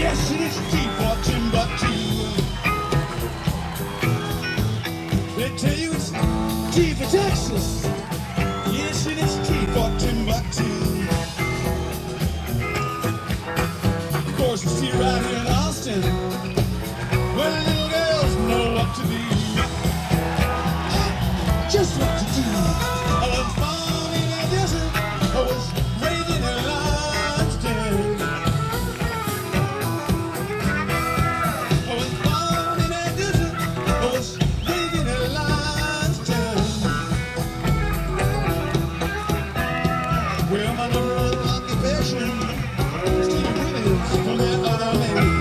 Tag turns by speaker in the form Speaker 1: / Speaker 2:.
Speaker 1: Yes, it is T for Timbuktu. They tell you it's T for Texas. Yes, it is T for Timbuktu. Of course, it's T right here in Austin, where the little girls know what to be, just what to do. I was born in a desert, I was raised in a lion's den. I was born in a desert, I was raised in a lion's den. Well, my number one occupation is Stevie Williams from that other land.